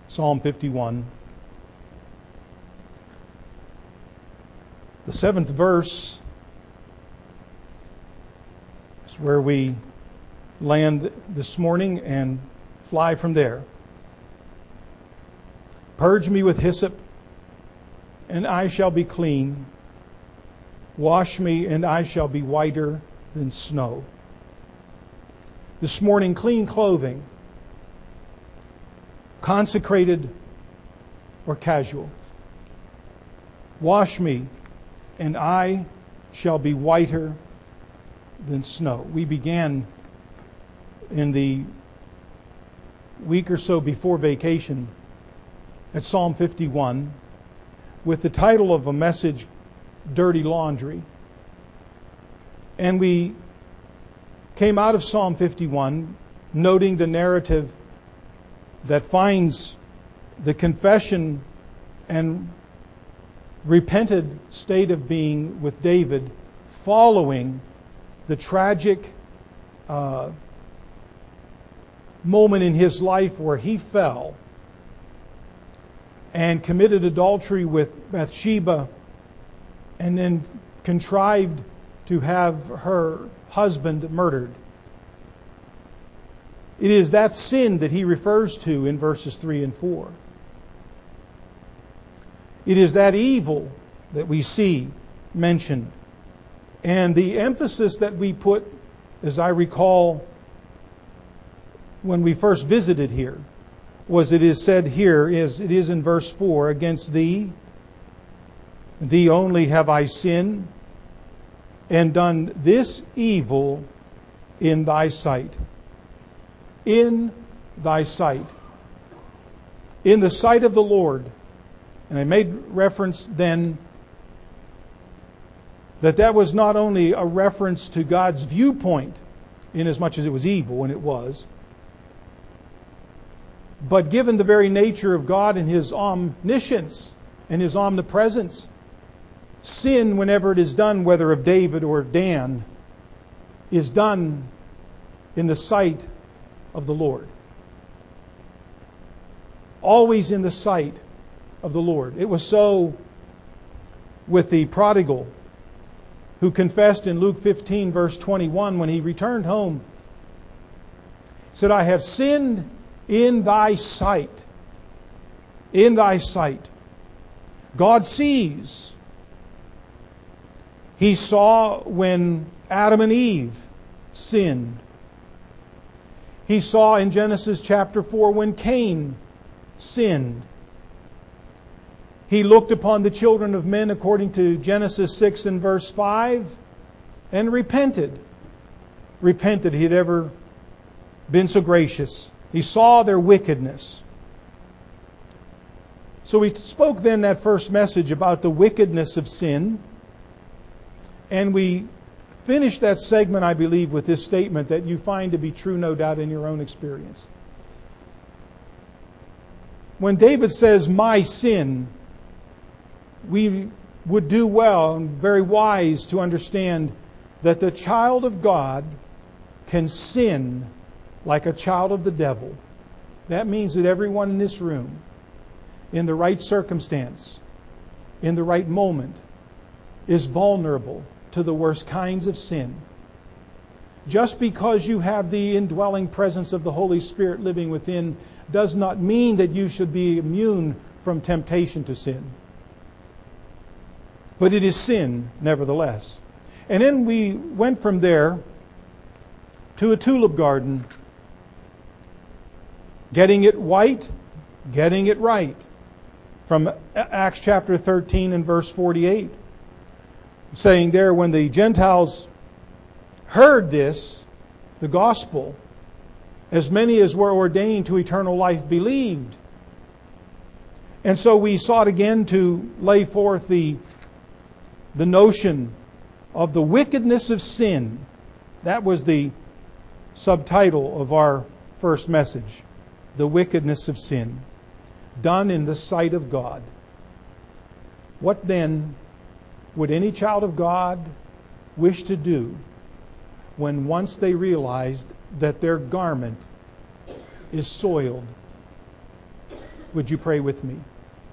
Psalm 51. The 7th verse is where we land this morning and fly from there. Purge me with hyssop, and I shall be clean. Wash me, and I shall be whiter than snow. This morning, clean clothing, consecrated or casual. Wash me, and I shall be whiter than snow. We began in the week or so before vacation at Psalm 51 with the title of a message, Dirty Laundry. And we came out of Psalm 51 noting the narrative that finds the confession and repented state of being with David following the tragic moment in his life where he fell and committed adultery with Bathsheba and then contrived to have her husband murdered. It is that sin that he refers to in verses 3 and 4. It is that evil that we see mentioned. And the emphasis that we put, as I recall, when we first visited here, was it is said here, it is in verse 4, against thee only have I sinned, and done this evil in thy sight. In thy sight. In the sight of the Lord. And I made reference then that was not only a reference to God's viewpoint, in as much as it was evil, and it was, but given the very nature of God and His omniscience and His omnipresence, sin, whenever it is done, whether of David or Dan, is done in the sight of the Lord. Always in the sight of the Lord. It was so with the prodigal who confessed in Luke 15 verse 21 when he returned home. He said, I have sinned in thy sight. In thy sight. God sees. He saw when Adam and Eve sinned. He saw in Genesis chapter 4 when Cain sinned. He looked upon the children of men according to Genesis 6 and verse 5 and repented. Repented. He had ever been so gracious. He saw their wickedness. So we spoke then that first message about the wickedness of sin. And we finished that segment, I believe, with this statement that you find to be true, no doubt, in your own experience. When David says, my sin, we would do well and very wise to understand that the child of God can sin like a child of the devil. That means that everyone in this room, in the right circumstance, in the right moment, is vulnerable to the worst kinds of sin. Just because you have the indwelling presence of the Holy Spirit living within does not mean that you should be immune from temptation to sin. But it is sin, nevertheless. And then we went from there to a tulip garden. Getting it white, getting it right. From Acts chapter 13 and verse 48. Saying there, when the Gentiles heard this, the gospel, as many as were ordained to eternal life believed. And so we sought again to lay forth the notion of the wickedness of sin. That was the subtitle of our first message. The wickedness of sin, done in the sight of God. What then would any child of God wish to do when once they realized that their garment is soiled? Would you pray with me?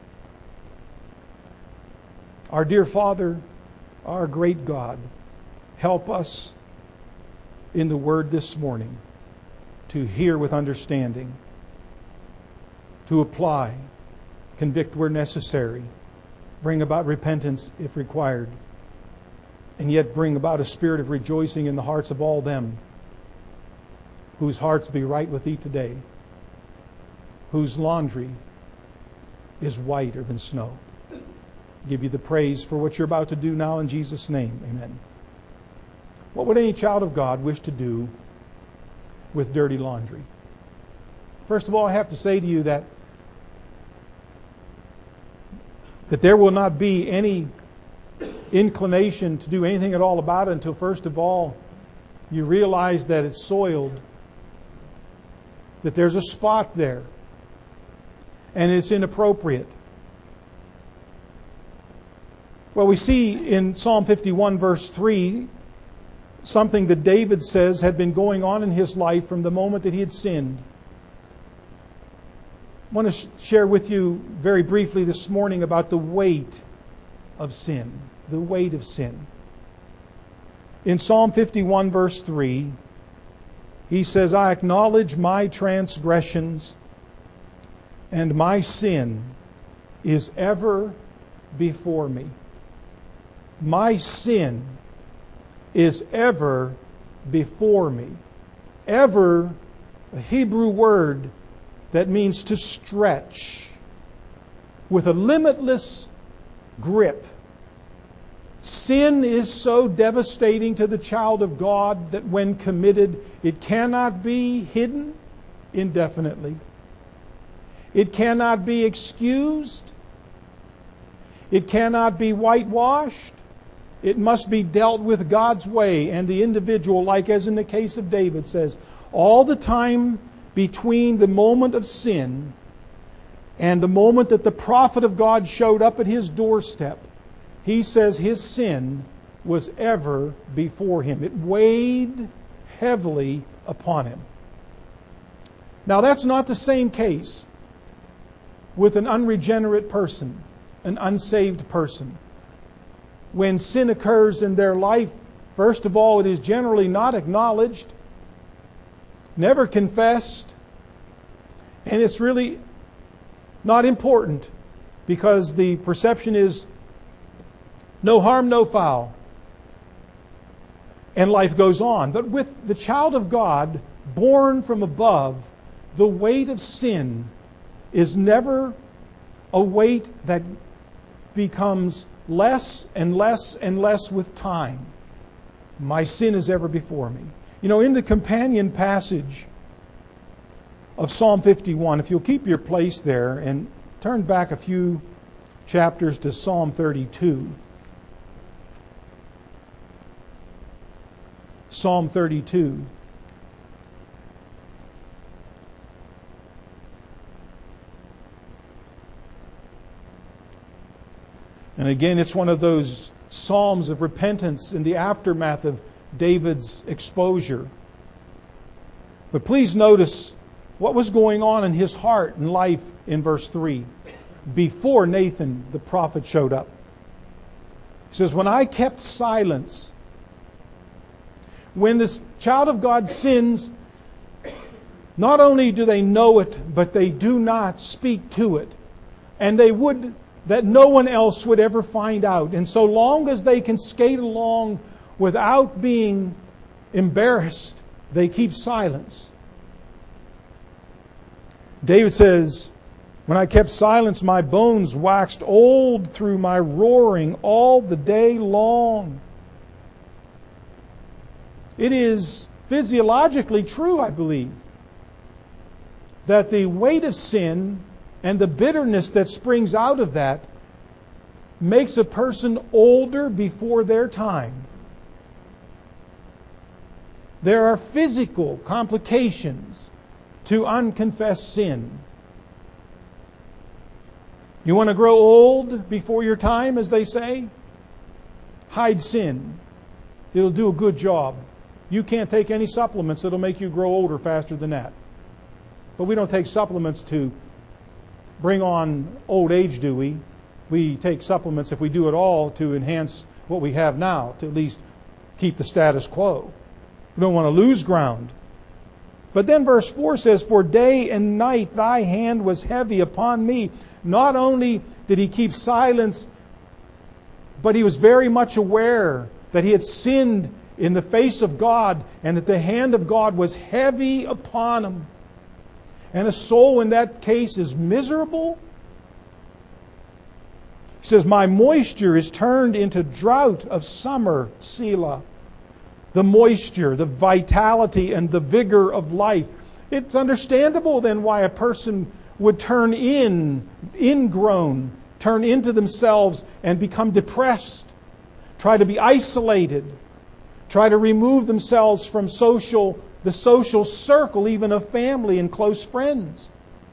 Our dear Father, our great God, help us in the Word this morning to hear with understanding, to apply, convict where necessary, bring about repentance if required, and yet bring about a spirit of rejoicing in the hearts of all them whose hearts be right with Thee today, whose laundry is whiter than snow. Give You the praise for what You're about to do now in Jesus' name. Amen. What would any child of God wish to do with dirty laundry? First of all, I have to say to you that there will not be any inclination to do anything at all about it until, first of all, you realize that it's soiled, that there's a spot there, and it's inappropriate. Well, we see in Psalm 51, verse 3, something that David says had been going on in his life from the moment that he had sinned. I want to share with you very briefly this morning about the weight of sin. The weight of sin. In Psalm 51, verse 3, he says, I acknowledge my transgressions, and my sin is ever before me. My sin is ever before me. Ever, a Hebrew word that means to stretch with a limitless grip. Sin is so devastating to the child of God that when committed, it cannot be hidden indefinitely. It cannot be excused. It cannot be whitewashed. It must be dealt with God's way, and the individual, like as in the case of David, says, all the time between the moment of sin and the moment that the prophet of God showed up at his doorstep, he says his sin was ever before him. It weighed heavily upon him. Now, that's not the same case with an unregenerate person, an unsaved person. When sin occurs in their life, first of all, it is generally not acknowledged, never confessed, and it's really not important because the perception is no harm, no foul, and life goes on. But with the child of God, born from above, the weight of sin is never a weight that becomes less and less and less with time. My sin is ever before me. You know, in the companion passage of Psalm 51, if you'll keep your place there and turn back a few chapters to Psalm 32. Psalm 32. And again, it's one of those psalms of repentance in the aftermath of David's exposure. But please notice what was going on in his heart and life in verse 3 before Nathan the prophet showed up. He says, when I kept silence, when this child of God sins, not only do they know it, but they do not speak to it. And they would that no one else would ever find out. And so long as they can skate along without being embarrassed, they keep silence. David says, when I kept silence, my bones waxed old through my roaring all the day long. It is physiologically true, I believe, that the weight of sin and the bitterness that springs out of that makes a person older before their time. There are physical complications to unconfessed sin. You want to grow old before your time, as they say? Hide sin. It'll do a good job. You can't take any supplements that'll make you grow older faster than that. But we don't take supplements to bring on old age, do we? We take supplements, if we do it all, to enhance what we have now, to at least keep the status quo. We don't want to lose ground. But then verse 4 says, "For day and night thy hand was heavy upon me." Not only did he keep silence, but he was very much aware that he had sinned in the face of God and that the hand of God was heavy upon him. And a soul in that case is miserable. He says, "My moisture is turned into drought of summer," Selah. The moisture, the vitality, and the vigor of life. It's understandable then why a person would turn ingrown, turn into themselves and become depressed, try to be isolated, try to remove themselves from the social circle, even of family and close friends.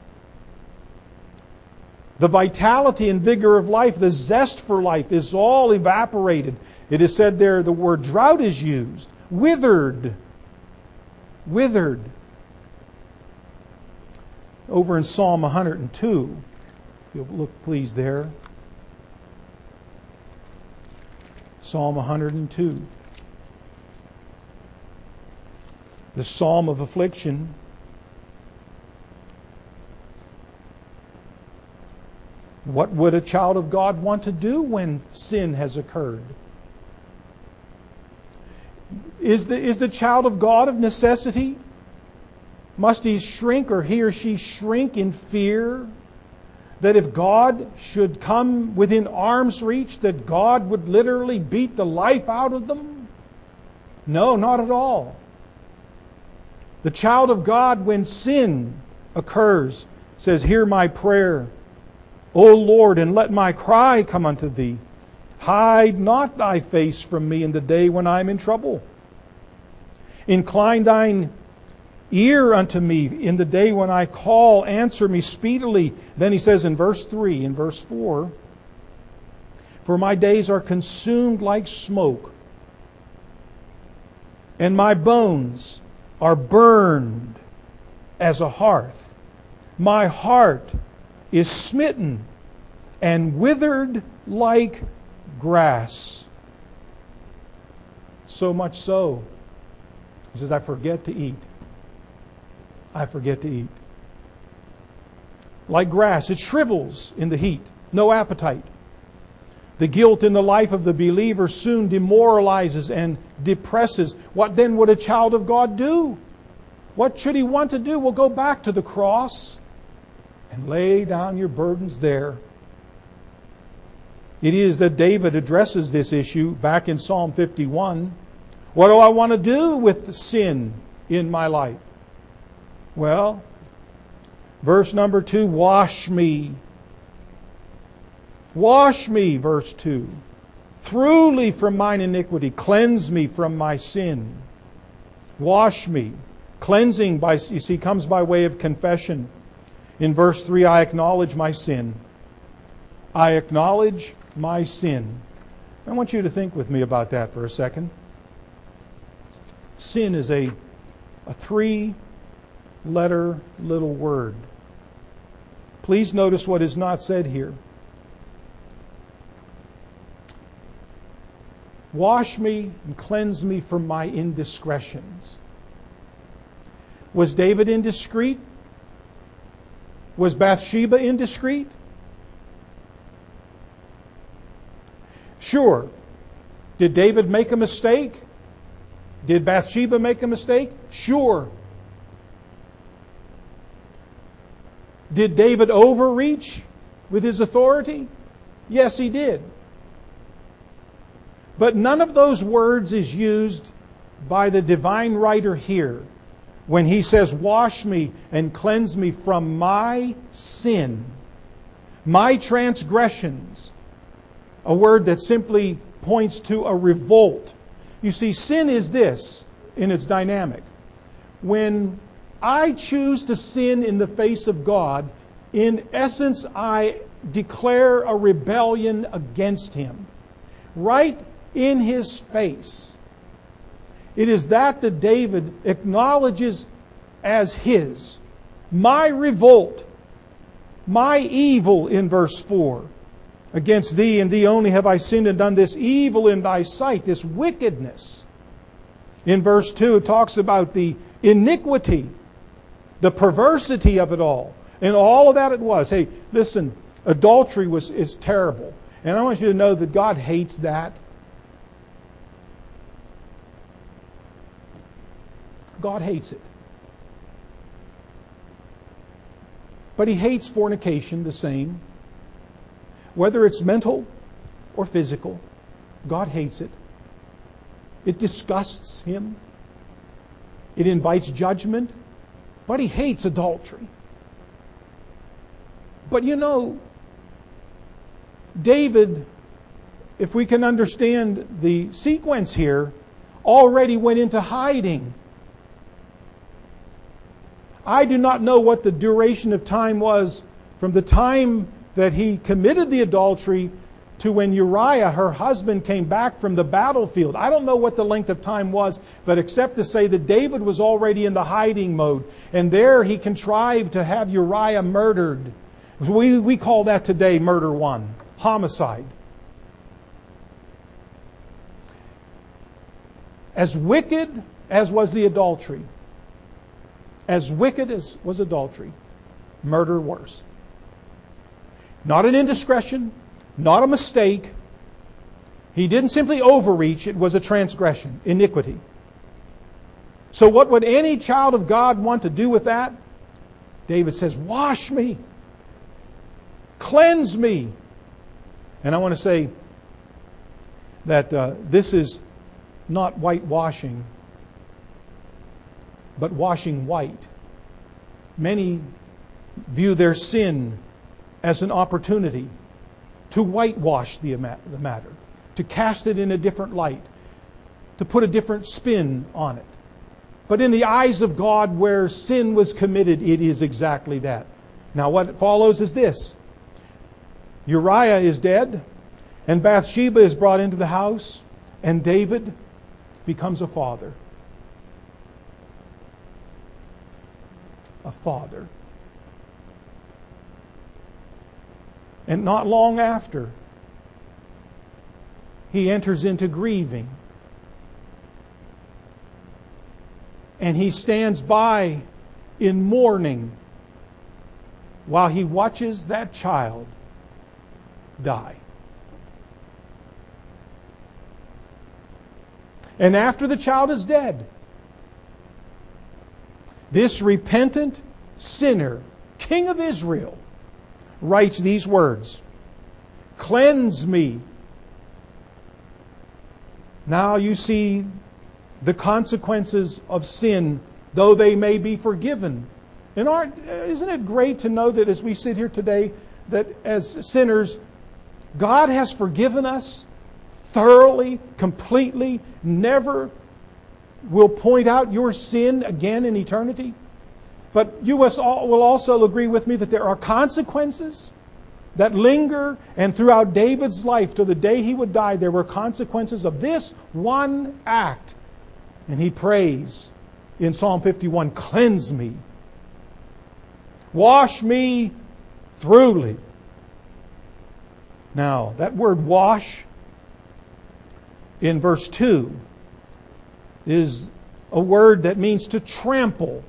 The vitality and vigor of life, the zest for life is all evaporated. It is said there, the word drought is used. Withered. Withered. Over in Psalm 102, if you'll look please there. Psalm 102. The Psalm of affliction. What would a child of God want to do when sin has occurred? Is the child of God of necessity? Must he shrink, or he or she shrink in fear that if God should come within arm's reach, that God would literally beat the life out of them? No, not at all. The child of God, when sin occurs, says, "Hear my prayer, O Lord, and let my cry come unto thee. Hide not thy face from me in the day when I am in trouble. Incline thine ear unto me in the day when I call. Answer me speedily." Then he says in verse 3, in verse 4, "For my days are consumed like smoke, and my bones are burned as a hearth. My heart is smitten and withered like grass." So much so, he says, "I forget to eat. I forget to eat." Like grass, it shrivels in the heat. No appetite. The guilt in the life of the believer soon demoralizes and depresses. What then would a child of God do? What should he want to do? Well, go back to the cross and lay down your burdens there. It is that David addresses this issue back in Psalm 51. What do I want to do with the sin in my life? Well, verse number 2, "Wash me. Wash me," verse 2, "thoroughly from mine iniquity. Cleanse me from my sin." Wash me. Cleansing, you see, comes by way of confession. In verse 3, "I acknowledge my sin." I acknowledge my sin. I want you to think with me about that for a second. Sin is a 3-letter little word. Please notice what is not said here. Wash me and cleanse me from my indiscretions. Was David indiscreet? Was Bathsheba indiscreet? Sure. Did David make a mistake? Did Bathsheba make a mistake? Sure. Did David overreach with his authority? Yes, he did. But none of those words is used by the divine writer here when he says, "Wash me and cleanse me from my sin, my transgressions." A word that simply points to a revolt. You see, sin is this in its dynamic. When I choose to sin in the face of God, in essence, I declare a rebellion against Him. Right in His face. It is that David acknowledges as his. My revolt, My evil in verse 4. Against thee and thee only have I sinned and done this evil in thy sight, this wickedness. In verse 2 it talks about the iniquity, the perversity of it all. And all of that it was. Hey, listen, adultery is terrible. And I want you to know that God hates that. God hates it. But He hates fornication the same. Whether it's mental or physical, God hates it. It disgusts Him. It invites judgment. But He hates adultery. But you know, David, if we can understand the sequence here, already went into hiding. I do not know what the duration of time was from the time that he committed the adultery to when Uriah, her husband, came back from the battlefield. I don't know what the length of time was, but except to say that David was already in the hiding mode. And there he contrived to have Uriah murdered. We call that today murder one, homicide. As wicked as was the adultery, as wicked as was adultery, murder worse. Not an indiscretion, not a mistake. He didn't simply overreach, it was a transgression, iniquity. So what would any child of God want to do with that? David says, wash me, cleanse me. And I want to say that this is not whitewashing, but washing white. Many view their sin as an opportunity to whitewash the matter, to cast it in a different light, to put a different spin on it. But in the eyes of God, where sin was committed, it is exactly that. Now what follows is this. Uriah is dead, and Bathsheba is brought into the house, and David becomes a father. A father. And not long after, he enters into grieving. And he stands by in mourning while he watches that child die. And after the child is dead, this repentant sinner, King of Israel, writes these words, "Cleanse me." Now you see the consequences of sin, though they may be forgiven. And isn't it great to know that as we sit here today, that as sinners, God has forgiven us thoroughly, completely, never will point out your sin again in eternity? But you will also agree with me that there are consequences that linger, and throughout David's life, to the day he would die, there were consequences of this one act. And he prays in Psalm 51, "Cleanse me. Wash me thoroughly." Now, that word wash in verse 2 is a word that means to trample.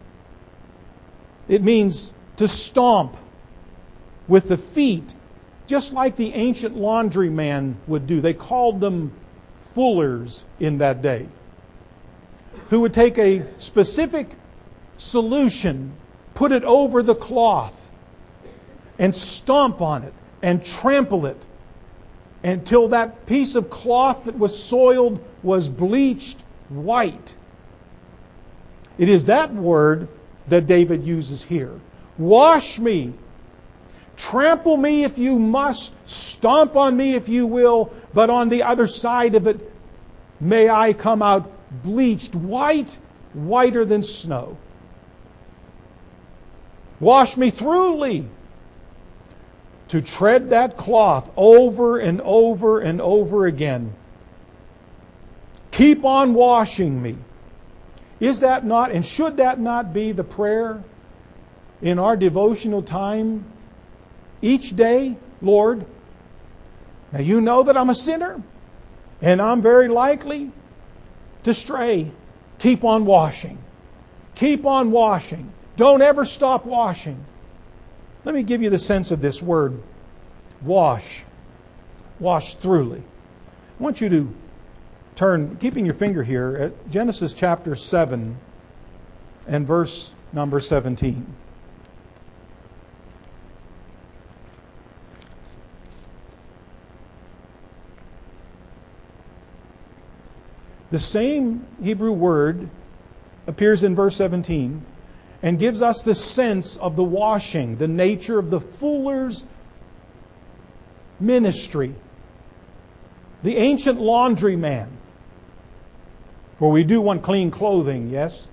It means to stomp with the feet, just like the ancient laundryman would do. They called them fullers in that day, who would take a specific solution, put it over the cloth, and stomp on it and trample it until that piece of cloth that was soiled was bleached white. It is that word that David uses here. Wash me. Trample me if you must. Stomp on me if you will. But on the other side of it, may I come out bleached white, whiter than snow. Wash me thoroughly. To tread that cloth over and over and over again. Keep on washing me. Is that not, and should that not be the prayer in our devotional time each day, Lord, now you know that I'm a sinner and I'm very likely to stray. Keep on washing. Keep on washing. Don't ever stop washing. Let me give you the sense of this word, wash. Wash thoroughly. I want you to turn, keeping your finger here, at Genesis chapter 7 and verse number 17. The same Hebrew word appears in verse 17 and gives us the sense of the washing, the nature of the fuller's ministry. The ancient laundryman. For we do want clean clothing, yes?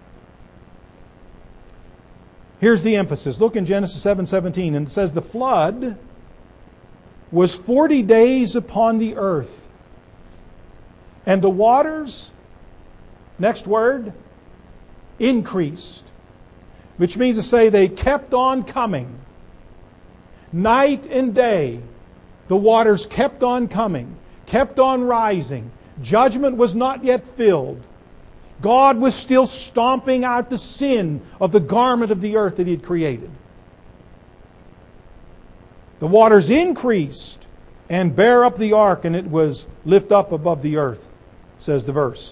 Here's the emphasis. Look in Genesis 7:17, and it says, the flood was 40 days upon the earth, and the waters, next word, increased. Which means to say they kept on coming. Night and day, the waters kept on coming, kept on rising. Judgment was not yet filled. God was still stomping out the sin of the garment of the earth that He had created. The waters increased and bare up the ark, and it was lift up above the earth, says the verse.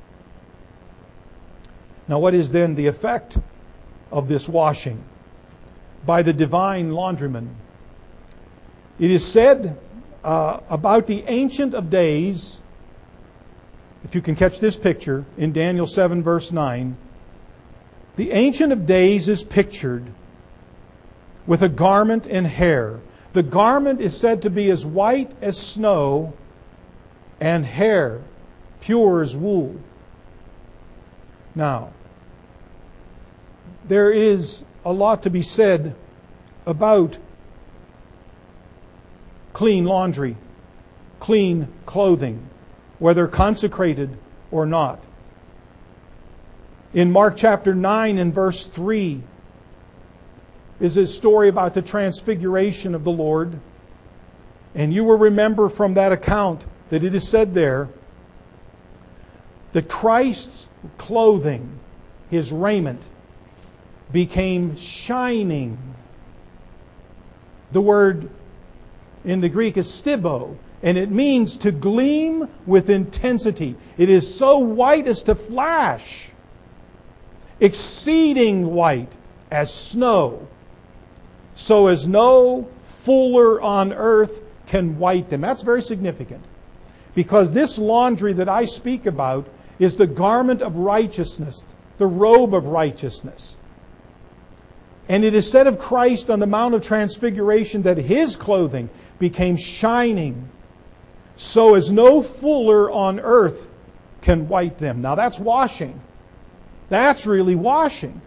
Now what is then the effect of this washing by the divine laundryman? It is said about the Ancient of Days, if you can catch this picture, in Daniel 7 verse 9, the Ancient of Days is pictured with a garment and hair. The garment is said to be as white as snow, and hair pure as wool. Now, there is a lot to be said about clean laundry, clean clothing, whether consecrated or not. In Mark chapter 9 and verse 3 is a story about the transfiguration of the Lord. And you will remember from that account that it is said there that Christ's clothing, His raiment, became shining. The word in the Greek is stibo, and it means to gleam with intensity. It is so white as to flash, exceeding white as snow, so as no fuller on earth can white them. That's very significant, because this laundry that I speak about is the garment of righteousness, the robe of righteousness. And it is said of Christ on the Mount of Transfiguration that His clothing became shining, so as no fuller on earth can white them. Now that's washing. That's really washing.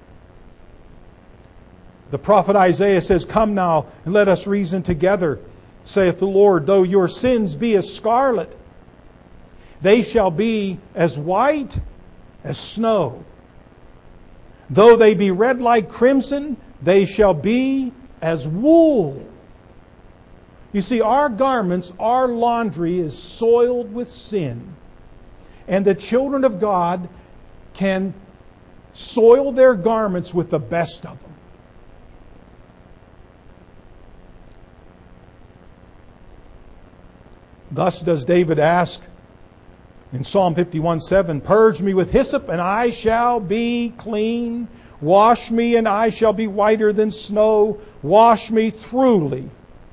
The prophet Isaiah says, come now and let us reason together, saith the Lord. Though your sins be as scarlet, they shall be as white as snow. Though they be red like crimson, they shall be as wool. You see, our garments, our laundry is soiled with sin. And the children of God can soil their garments with the best of them. Thus does David ask in Psalm 51:7, purge me with hyssop, and I shall be clean. Wash me, and I shall be whiter than snow. Wash me thoroughly.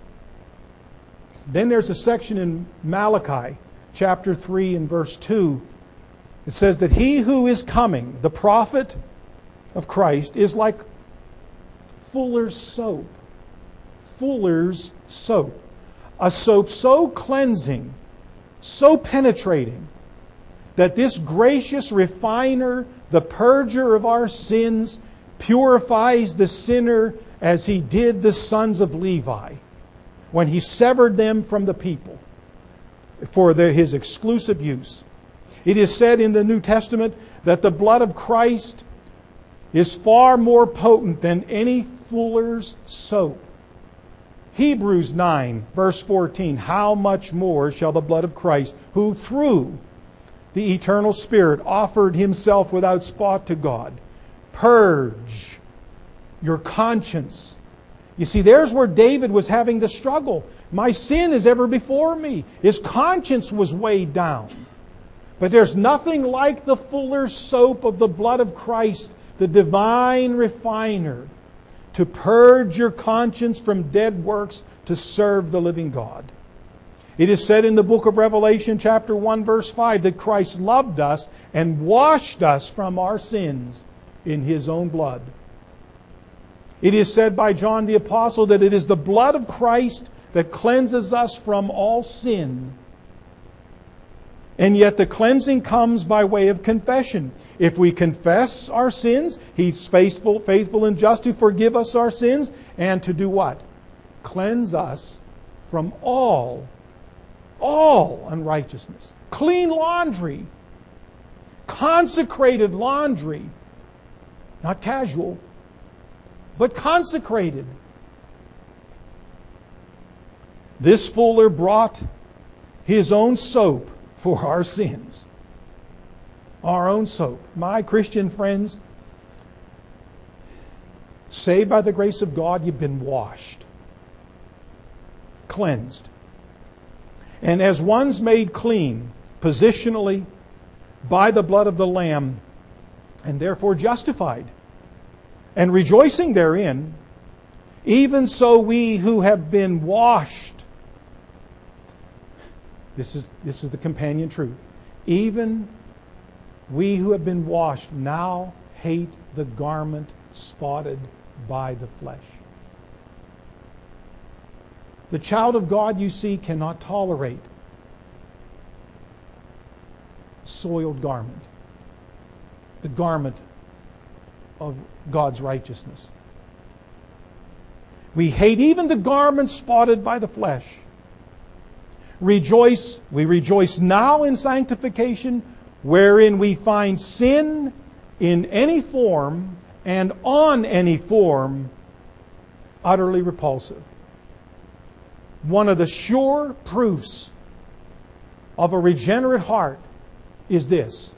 Then there's a section in Malachi, chapter 3 and verse 2. It says that He who is coming, the prophet of Christ, is like fuller's soap. Fuller's soap. A soap so cleansing, so penetrating, that this gracious refiner, the purger of our sins, purifies the sinner as He did the sons of Levi when He severed them from the people for His exclusive use. It is said in the New Testament that the blood of Christ is far more potent than any fuller's soap. Hebrews 9, verse 14, how much more shall the blood of Christ, who through the eternal Spirit offered himself without spot to God, purge your conscience. You see, there's where David was having the struggle. My sin is ever before me. His conscience was weighed down. But there's nothing like the fuller's soap of the blood of Christ, the divine refiner, to purge your conscience from dead works to serve the living God. It is said in the book of Revelation, chapter 1, verse 5, that Christ loved us and washed us from our sins in His own blood. It is said by John the Apostle that it is the blood of Christ that cleanses us from all sin. And yet the cleansing comes by way of confession. If we confess our sins, He's faithful and just to forgive us our sins and to do what? Cleanse us from all unrighteousness. Clean laundry. Consecrated laundry. Not casual, but consecrated. This fuller brought his own soap for our sins. Our own soap. My Christian friends, saved by the grace of God, you've been washed, cleansed. And as one's made clean, positionally, by the blood of the Lamb, and therefore justified, and rejoicing therein, even so we who have been washed, this is the companion truth, even we who have been washed now hate the garment spotted by the flesh. The child of God, you see, cannot tolerate soiled garment, the garment of God's righteousness. We hate even the garment spotted by the flesh. We rejoice now in sanctification, wherein we find sin in any form and on any form utterly repulsive. One of the sure proofs of a regenerate heart is this.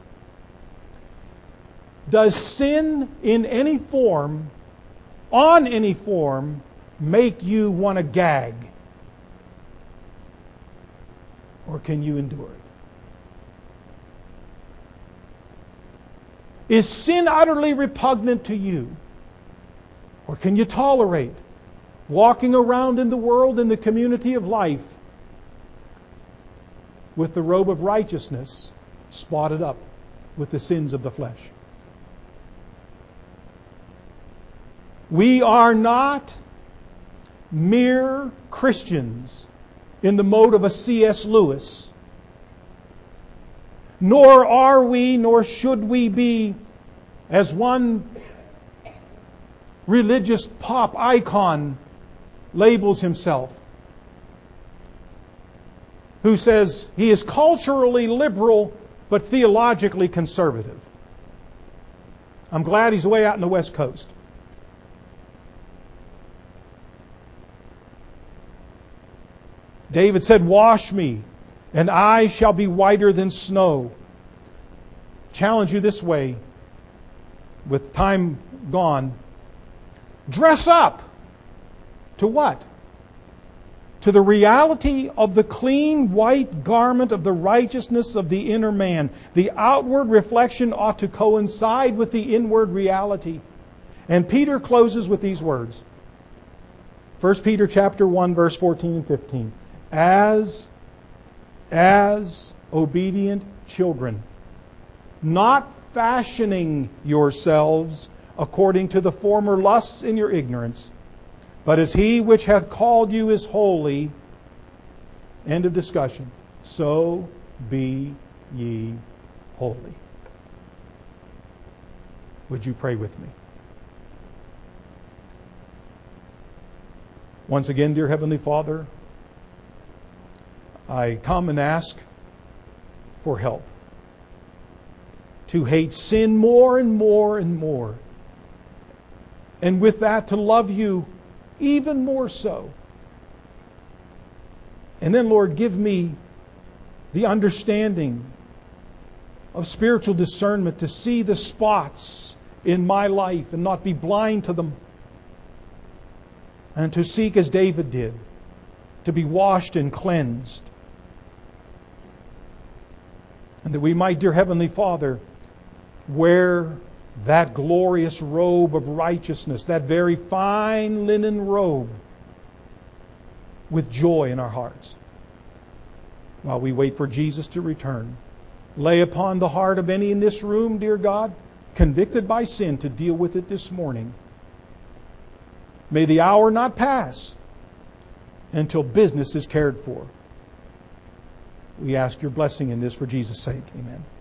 Does sin in any form, on any form, make you want to gag? Or can you endure it? Is sin utterly repugnant to you? Or can you tolerate walking around in the world, in the community of life, with the robe of righteousness spotted up with the sins of the flesh? We are not mere Christians in the mode of a C.S. Lewis. Nor are we, nor should we be, as one religious pop icon labels himself, who says he is culturally liberal but theologically conservative. I'm glad he's way out in the West Coast. David said, wash me, and I shall be whiter than snow. Challenge you this way, with time gone. Dress up. To what? To the reality of the clean white garment of the righteousness of the inner man. The outward reflection ought to coincide with the inward reality. And Peter closes with these words. 1 Peter chapter 1, verse 14 and 15. As obedient children, not fashioning yourselves according to the former lusts in your ignorance, but as He which hath called you is holy, end of discussion, so be ye holy. Would you pray with me? Once again, dear Heavenly Father, I come and ask for help to hate sin more and more and more, and with that to love you even more so, And then, Lord, give me the understanding of spiritual discernment to see the spots in my life and not be blind to them. And to seek as David did, to be washed and cleansed. And that we might, dear Heavenly Father, wear that glorious robe of righteousness, that very fine linen robe, with joy in our hearts, while we wait for Jesus to return. Lay upon the heart of any in this room, dear God, convicted by sin, to deal with it this morning. May the hour not pass until business is cared for. We ask your blessing in this for Jesus' sake. Amen.